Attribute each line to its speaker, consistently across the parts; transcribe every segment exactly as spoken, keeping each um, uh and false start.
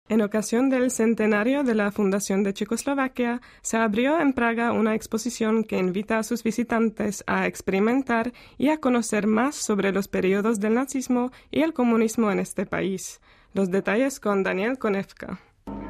Speaker 1: En ocasión del centenario de la fundación de Checoslovaquia, se abrió en Praga una exposición que invita a sus visitantes a experimentar y a conocer más sobre los periodos del nazismo y el comunismo en este país. Los detalles con Daniel Konevka.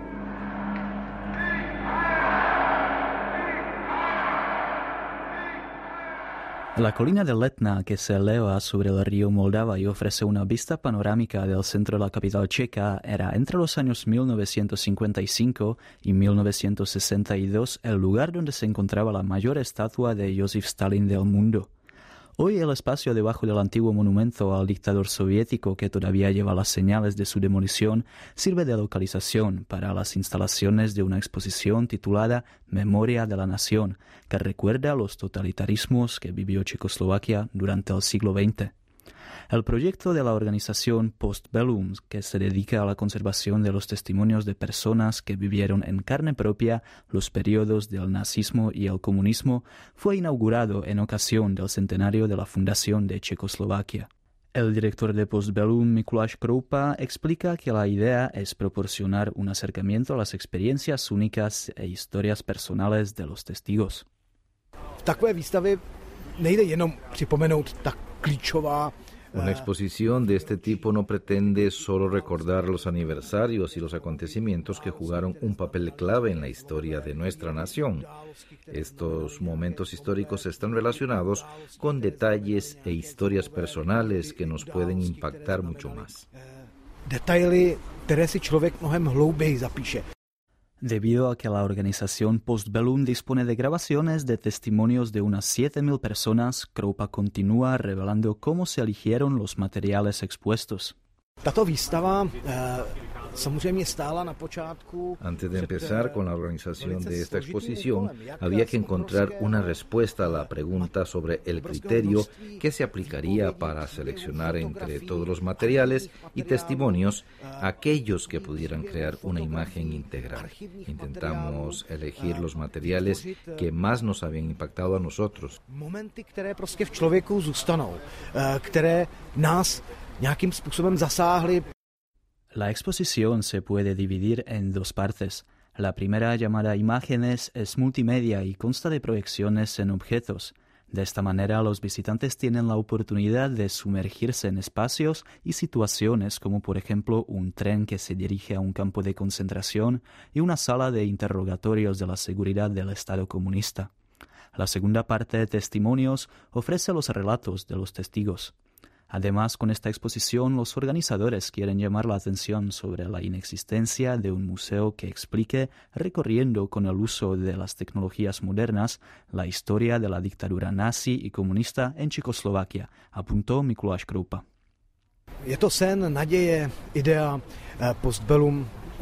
Speaker 2: La colina de Letna, que se eleva sobre el río Moldava y ofrece una vista panorámica del centro de la capital checa, era entre los años mil novecientos cincuenta y cinco y mil novecientos sesenta y dos el lugar donde se encontraba la mayor estatua de Joseph Stalin del mundo. Hoy el espacio debajo del antiguo monumento al dictador soviético, que todavía lleva las señales de su demolición, sirve de localización para las instalaciones de una exposición titulada Memoria de la Nación, que recuerda los totalitarismos que vivió Checoslovaquia durante el siglo veinte. El proyecto de la organización Postbellum, que se dedica a la conservación de los testimonios de personas que vivieron en carne propia los periodos del nazismo y el comunismo, fue inaugurado en ocasión del centenario de la fundación de Checoslovaquia. El director de Postbellum, Mikuláš Kroupa, explica que la idea es proporcionar un acercamiento a las experiencias únicas e historias personales de los testigos.
Speaker 3: V takové výstavě nejde jenom připomenout ta klíčová.
Speaker 4: Una exposición de este tipo no pretende solo recordar los aniversarios y los acontecimientos que jugaron un papel clave en la historia de nuestra nación. Estos momentos históricos están relacionados con detalles e historias personales que nos pueden impactar mucho más.
Speaker 3: Detaily, které si člověk mnohem hlouběji zapíše.
Speaker 2: Debido a que la organización Postbellum dispone de grabaciones de testimonios de unas siete mil personas, Kroupa continúa revelando cómo se eligieron los materiales expuestos.
Speaker 3: Tato výstava samozřejmě stála na počátku.
Speaker 4: Antes de empezar con la organización de esta exposición, había que encontrar una respuesta a la pregunta sobre el criterio que se aplicaría para seleccionar entre todos los materiales y testimonios aquellos que pudieran crear una imagen integral. Intentamos elegir los materiales que más nos habían impactado a nosotros.
Speaker 3: Momenty, které prostě v člověku zůstanou, které nás nějakým způsobem zasáhly.
Speaker 2: La exposición se puede dividir en dos partes. La primera, llamada Imágenes, es multimedia y consta de proyecciones en objetos. De esta manera, los visitantes tienen la oportunidad de sumergirse en espacios y situaciones como, por ejemplo, un tren que se dirige a un campo de concentración y una sala de interrogatorios de la seguridad del Estado comunista. La segunda parte, Testimonios, ofrece los relatos de los testigos. Además, con esta exposición, los organizadores quieren llamar la atención sobre la inexistencia de un museo que explique, recorriendo con el uso de las tecnologías modernas, la historia de la dictadura nazi y comunista en Checoslovaquia, apuntó Mikuláš Kroupa.
Speaker 3: Je to sen, naděje, idea, Postbellum.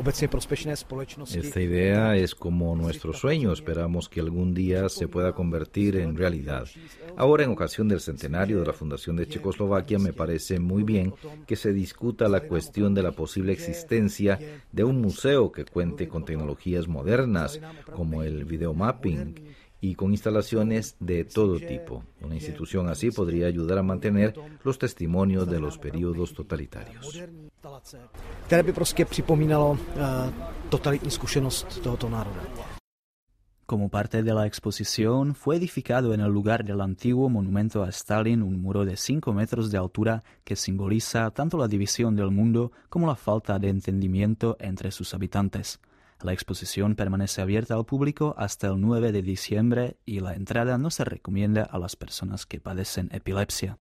Speaker 4: Esta idea es como nuestro sueño, esperamos que algún día se pueda convertir en realidad. Ahora, en ocasión del centenario de la fundación de Checoslovaquia, me parece muy bien que se discuta la cuestión de la posible existencia de un museo que cuente con tecnologías modernas, como el videomapping, y con instalaciones de todo tipo. Una institución así podría ayudar a mantener los testimonios de los periodos totalitarios.
Speaker 3: Které by prostě připomínalo totalitní zkušenost tohoto národa.
Speaker 2: Como parte de la exposición, fue edificado en el lugar del antiguo monumento a Stalin un muro de cinco metros de altura que simboliza tanto la división del mundo como la falta de entendimiento entre sus habitantes. La exposición permanece abierta al público hasta el nueve de diciembre y la entrada no se recomienda a las personas que padecen epilepsia.